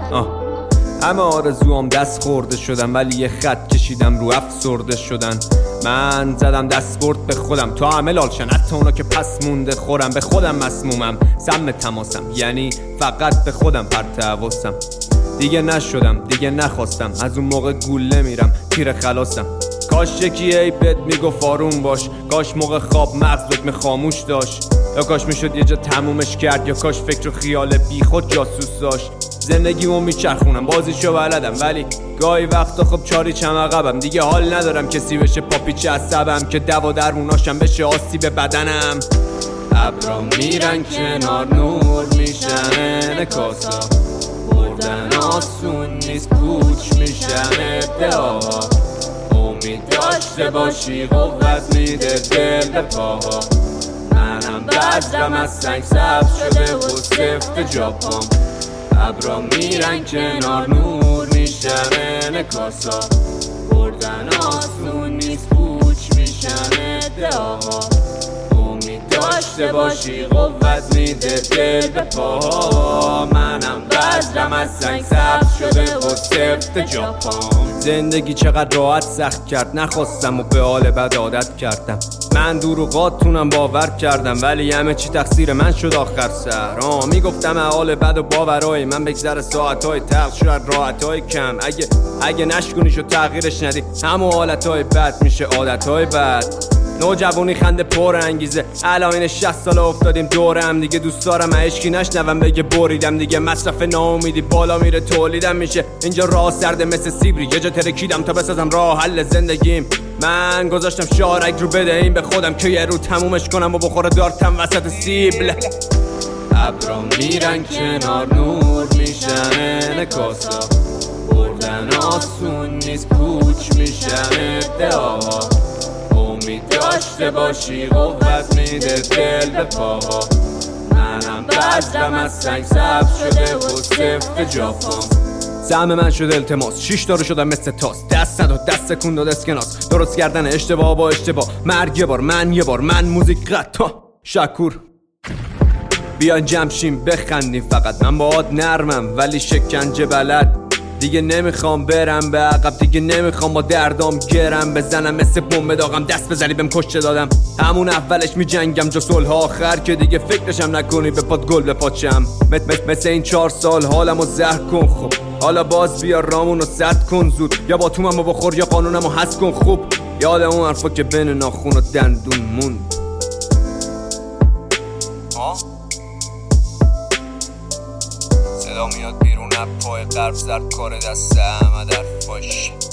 همه آرزوام دست خورده شدن، ولی یه خط کشیدم رو افسرده شدن. من زدم دستبرد به خودم تا همه لالشن، حتی اونا که پس مونده خورم. به خودم مسمومم، سم تماسم، یعنی فقط به خودم پرت حواسم. دیگه نشدم، دیگه نخواستم، از اون موقع گوله میرم تیر خلاصم. کاش یکی عیبت میگفت آروم باش، کاش موقع خواب مغزت می خاموش داشت، یا کاش میشد یه جا تمومش کرد، یا کاش فکر و خیال بی خود جاسوس داشت. زندگیمو میچرخونم، بازیشو بلدم، ولی گاهی وقتا خب چاری چم عقبم. دیگه حال ندارم کسی بشه پاپیچ عصبم، که دوا درموناشم بشه آسیب بدنم. ابرا میرن کنار، نور میشن انعکاسا، بردن آسون نیست، پوچ میشن ادعاها. امید داشته باشی قوت میده دل به پاها. منم بذرم از سنگ سبز شده و سفت جاپام. ابرا میرن کنار، نور میشن انعکاسا، بردن آسون نیست، پوچ میشن ادعاها. امید داشته باشی قوت میده دل به پاها. منم بذرم از سنگ سبز شده و سفت جاپام. زندگی چقدر راحت سخت کرد، نخواستم و به حال بد عادت کردم. من دروغاتونم باور کردم، ولی همه چی تقصیر من شد آخر سر. میگفتم حال بد و باورای من بگذره، ساعتهای تلخ شاید راحتهای کم. اگه نشکنیش و تغییرش ندی، همون حالتهای بد میشه عادتهای بد. نوجوانی خنده پر انگیزه، الان 60 سال افتادیم دورم دیگه. دوست دارم عشقی نشنوم بگه بریدم دیگه. مصرف ناامیدی بالا میره، تولیدم میشه اینجا راه سرده مثل سیبری. یه جا ترکیدم تا بسازم راه حل زندگیم. من گذاشتم شارک رو بدهیم به خودم که یه رو تمومش کنم و بخوره دارتم وسط سیبل. ابرا میرن کنار، نور میشن انعکاسا، بردن آسون نیست، پوچ میشن ادعاها. امید داشته باشی قوت میده دل به پاها. منم بذرم از سنگ سبز شده و سفت جاپام. سهم من شده التماس، 6 تا رو شدم مثل تاس. دست نداد، دست کن داد اسکناس. درست کردن اشتباه با اشتباه، مرگ یه بار، من یه بار، من موزیک قطع. شکور بیان جمشیم بخندیم فقط. من باهات نرمم ولی شکنجه بلد. دیگه نمیخوام برم به عقب، دیگه نمیخوام با دردام گرم بزنم. مثل بمب داغم دست بزنی بهم کشته دادم. همون اولش میجنگم جو صلح آخر، که دیگه فکرشم نکنی به پات گل بپاچم. مثل این 4 سال حالمو زهر کن خب. حالا باز بیا رامونو سد کن زود، یا با توممو بخور یا قانونمو حذف کن خوب. یاد اون حرفا که بین ناخون و دندون موند. صدا میاد بیرون از پای قلب، زرد کار دست احمد حرفاش.